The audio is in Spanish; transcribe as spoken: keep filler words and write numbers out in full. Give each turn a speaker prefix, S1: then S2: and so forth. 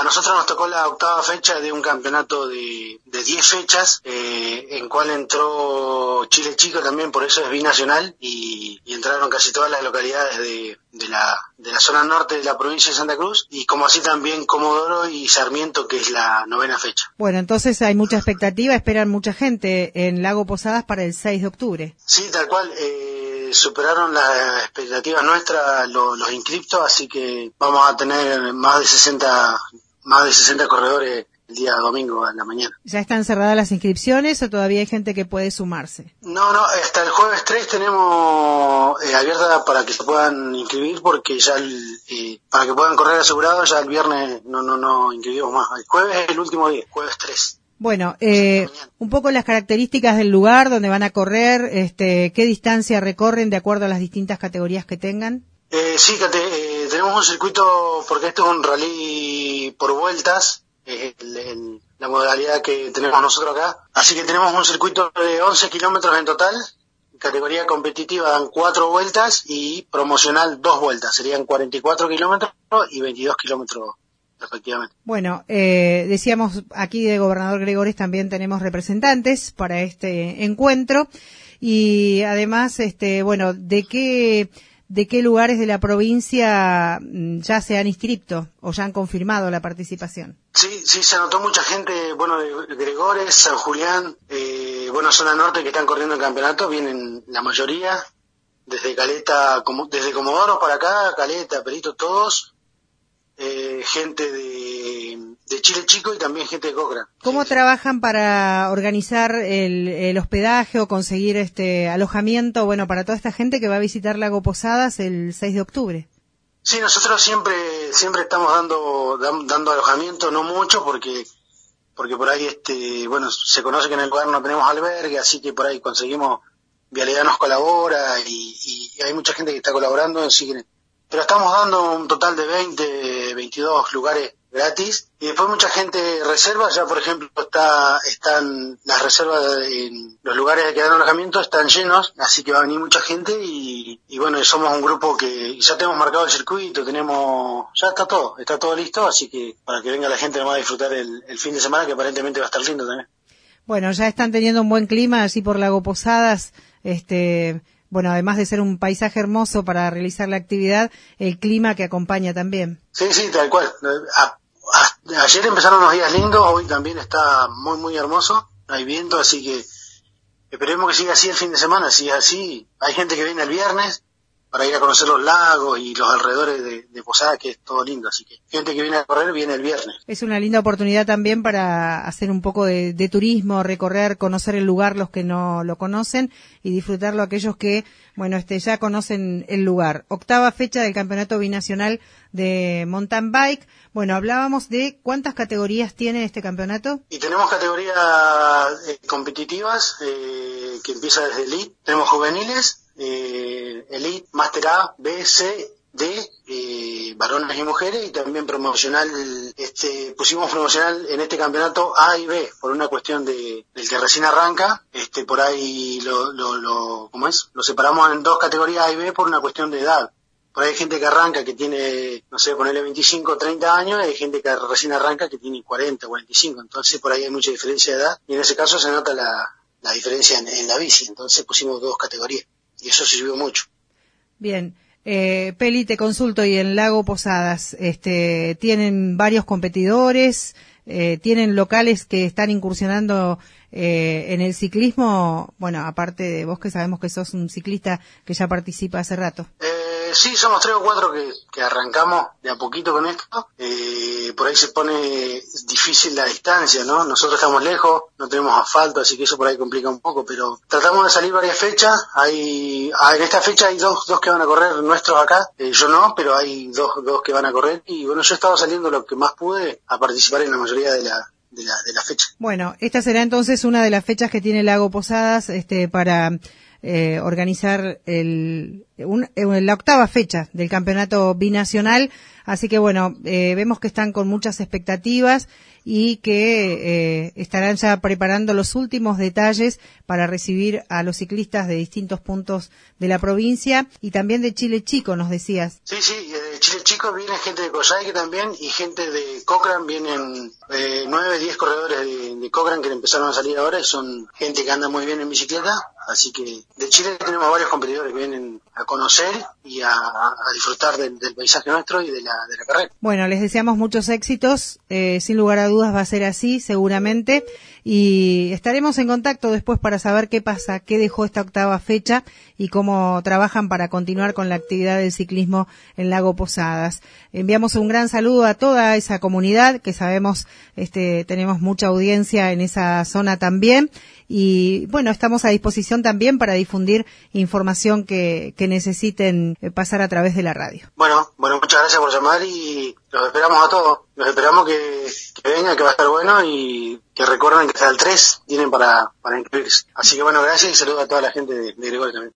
S1: A nosotros nos tocó la octava fecha de un campeonato de de diez fechas, eh, en cual entró Chile Chico también, por eso es binacional, y, y entraron casi todas las localidades de, de la de la zona norte de la provincia de Santa Cruz, y como así también Comodoro y Sarmiento, que es la novena fecha.
S2: Bueno, entonces hay mucha expectativa, esperan mucha gente en Lago Posadas para el seis de octubre.
S1: Sí, tal cual, eh, superaron las expectativas nuestras los, los inscriptos, así que vamos a tener más de sesenta más de sesenta corredores el día domingo a la mañana.
S2: ¿Ya están cerradas las inscripciones o todavía hay gente que puede sumarse?
S1: No, no, hasta el jueves tres tenemos eh, abierta para que se puedan inscribir, porque ya el, eh, para que puedan correr asegurados, ya el viernes no no no inscribimos más. El jueves es el último día, jueves tres.
S2: Bueno, eh, un poco las características del lugar donde van a correr, este, ¿qué distancia recorren de acuerdo a las distintas categorías que tengan?
S1: Eh, sí, Cate, eh, tenemos un circuito, porque esto es un rally por vueltas, es el, el, la modalidad que tenemos nosotros acá. Así que tenemos un circuito de once kilómetros en total, categoría competitiva dan cuatro vueltas y promocional dos vueltas, serían cuarenta y cuatro kilómetros y veintidós kilómetros respectivamente.
S2: Bueno, eh, decíamos aquí de Gobernador Gregores también tenemos representantes para este encuentro y además, este, bueno, ¿de qué... ¿De qué lugares de la provincia ya se han inscrito o ya han confirmado la participación?
S1: Sí, sí, se anotó mucha gente, bueno, de Gregores, San Julián, eh, bueno, zona norte que están corriendo el campeonato, vienen la mayoría, desde Caleta, como, desde Comodoro para acá, Caleta, Perito, todos, eh, gente de, de Chile Chico y también gente de Cochrane.
S2: ¿Cómo
S1: sí,
S2: trabajan para organizar el, el hospedaje o conseguir este alojamiento, bueno, para toda esta gente que va a visitar Lago Posadas el seis de octubre?
S1: Sí, nosotros siempre siempre estamos dando dando alojamiento, no mucho, porque porque por ahí este bueno se conoce que en el lugar no tenemos albergue, así que por ahí conseguimos, Vialidad nos colabora y, y hay mucha gente que está colaborando, así que, pero estamos dando un total de veinte, veintidós lugares gratis, y después mucha gente reserva, ya por ejemplo está están las reservas en los lugares que dan alojamiento están llenos, así que va a venir mucha gente y, y bueno, somos un grupo que ya tenemos marcado el circuito, tenemos, ya está todo, está todo listo, así que para que venga la gente nomás a disfrutar el, el fin de semana, que aparentemente va a estar lindo también.
S2: Bueno, ya están teniendo un buen clima así por Lago Posadas, este... Bueno, además de ser un paisaje hermoso para realizar la actividad, el clima que acompaña también.
S1: Sí, sí, tal cual. A, a, ayer empezaron unos días lindos, hoy también está muy, muy hermoso. Hay viento, así que esperemos que siga así el fin de semana. Si es así, hay gente que viene el viernes para ir a conocer los lagos y los alrededores de, de Posadas, que es todo lindo. Así que gente que viene a correr viene el viernes.
S2: Es una linda oportunidad también para hacer un poco de, de turismo, recorrer, conocer el lugar los que no lo conocen y disfrutarlo aquellos que, bueno, este ya conocen el lugar. Octava fecha del Campeonato Binacional de Mountain Bike. Bueno, hablábamos de cuántas categorías tiene este campeonato.
S1: Y tenemos categorías eh, competitivas eh, que empieza desde Elite. Tenemos juveniles, eh, Elite, Master A, B, C, D, eh, varones y mujeres, y también promocional. Este pusimos promocional en este campeonato A y B por una cuestión de del que recién arranca. Este por ahí lo lo lo ¿cómo es? Lo separamos en dos categorías A y B por una cuestión de edad. Por ahí hay gente que arranca que tiene, no sé, ponerle veinticinco, treinta años, y hay gente que recién arranca que tiene cuarenta, cuarenta y cinco. Entonces por ahí hay mucha diferencia de edad, y en ese caso se nota la, la diferencia en, en la bici. Entonces pusimos dos categorías, y eso sirvió mucho.
S2: Bien. Eh, Peli, te consulto, y en Lago Posadas, este, ¿tienen varios competidores? Eh, ¿Tienen locales que están incursionando eh, en el ciclismo? Bueno, aparte de vos, que sabemos que sos un ciclista que ya participa hace rato.
S1: Eh, sí, somos tres o cuatro que, que arrancamos de a poquito con esto. Eh, por ahí se pone difícil la distancia, ¿no? Nosotros estamos lejos, no tenemos asfalto, así que eso por ahí complica un poco, pero tratamos de salir varias fechas. Hay, en esta fecha hay dos, dos que van a correr nuestros acá, eh, yo no, pero hay dos, dos que van a correr, y bueno, yo he estado saliendo lo que más pude a participar en la mayoría de la de la, de la fecha.
S2: Bueno, esta será entonces una de las fechas que tiene Lago Posadas este, para eh, organizar el, un, la octava fecha del campeonato binacional. Así que bueno, eh, vemos que están con muchas expectativas y que eh, estarán ya preparando los últimos detalles para recibir a los ciclistas de distintos puntos de la provincia y también de Chile Chico, nos decías.
S1: Sí, sí, de Chile Chico viene gente de Coyhaique también y gente de Cochrane, vienen eh, nueve, diez corredores de, de Cochrane que empezaron a salir ahora y son gente que anda muy bien en bicicleta, así que de Chile tenemos varios competidores que vienen a conocer y a, a disfrutar del, del paisaje nuestro y de la, de la carrera.
S2: Bueno, les deseamos muchos éxitos, eh, sin lugar a dudas va a ser así, seguramente, y estaremos en contacto después para saber qué pasa, qué dejó esta octava fecha y cómo trabajan para continuar con la actividad del ciclismo en Lago Posadas. Enviamos un gran saludo a toda esa comunidad, que sabemos este, tenemos mucha audiencia en esa zona también, y bueno, estamos a disposición también para difundir información que, que necesiten pasar a través de la radio.
S1: Bueno, bueno, muchas gracias por llamar y los esperamos a todos. Los esperamos que, que vengan, que va a estar bueno y que recuerden que hasta el tres tienen para, para inscribirse. Así que bueno, gracias y saludos a toda la gente de, de Gregorio también.